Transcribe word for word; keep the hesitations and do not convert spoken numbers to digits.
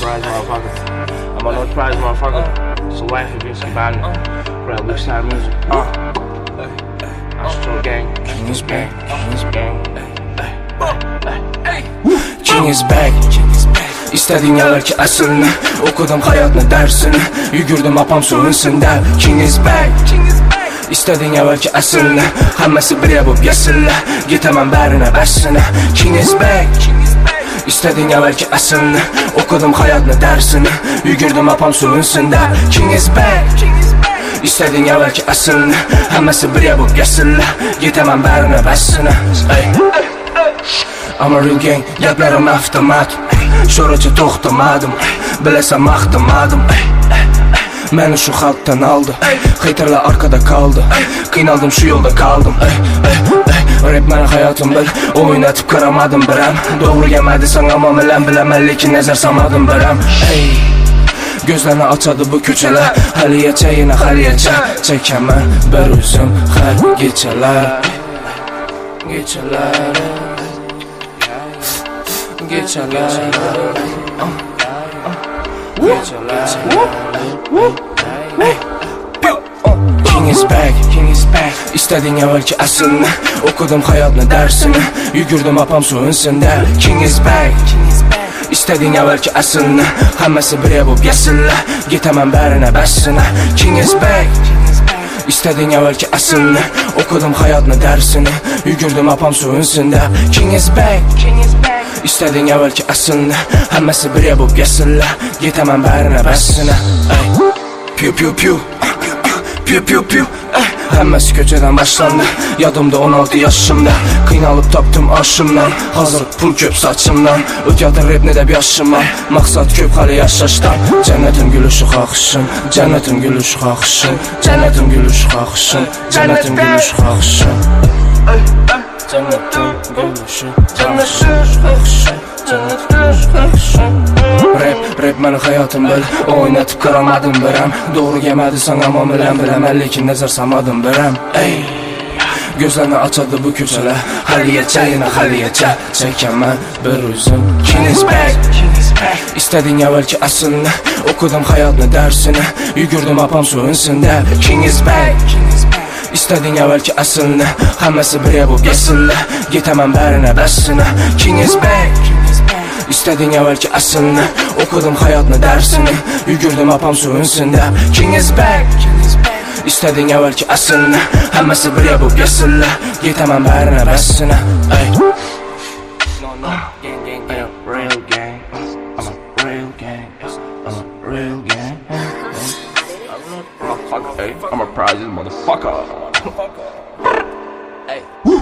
prize, motherfucker. I'm on no prize, motherfucker. So why if you been buying grab which side music? Uh. Astro gang, King's gang, King's gang. King is back. İstedin evvelki aslını, okudum hayatını dersini, yugurdum apam suyunsunda. King is back. İstedin evvelki aslını, hammasi bir yapıp yasilla, getemem berine bersine. King is back. İstedin evvelki aslını, okudum hayatını dersini, yugurdum apam suyunsunda. King is back. İstedin evvelki aslını, hammasi bir yapıp yasilla, getemem berine bersine. I'm a real gang, yaplarım avtomat. Şoraca to'xtamadim, bilasan maqtamadim. Meni shu xalqdan oldi, haterlar orqada qoldi. Qiynaldim shu yo'lda qoldim. Rap meni hayotim bil, o'ynatib qaramadim biram. To'g'ri yemadi san ammo bilan bilaman, lekin nazar solmadim biram. Gözlerini açadı bu köçeler, haliyacha yana haliyacha chekaman bir o'zim har kechalar. Kechalar Geçeler King is back, King is back. İstedin evvelki aslını, okudum hayatını dersini, yugurdum apam suyunsunda. King is back. İstedin evvelki aslını, hammasi bir yapıp yasilla, getemem berine bersine. King is back. İstedin evvelki aslını, okudum hayatını dersini, yugurdum apam suyunsunda. King is back. İstedin evvelki aslını, hammasi bir yapıp yasilla, getemem berine bersine. Piu piu piu, piu piu piu. Hammasi ko'chadan başlandı, yadımda on altı yaşımda. Qiynalib topdim oshimdan, hozir pul ko'p sochimdan. O'tyotir rapni deb yoshimman, maqsad ko'p hali yashashdan. Jannatim gulushi xohishim, jannatim gulushi xohishim, jannatim gulushi xohishim, jannatim gulushi xohishim. Jannatim gulushi, jannatim xohishim, jannatim gulushi xohishim. Rap, rap meni hayotim bil, o'ynatib qaramadim biram. To'g'ri yemadi san ammo bilan bilaman, lekin nazar solmadim biram. Ey, gözlerini açadı bu köçeler, haliyacha yana haliyacha chekaman bir o'zim. King is back. İstedin evvelki aslını, okudum hayatını dersini, yugurdum apam suyunsunda. King is back. İstedin evvelki aslını, hammasi bir yapıp yasilla, getemem berine bersine. King is back. İstedin evvelki aslını, okudum hayatını dersini, yugurdum apam suyunsunda. King is back. İstedin evvelki aslını, hammasi bir yapıp yasilla, getemem berine bersine. I'm a prize, motherfucker. Hey.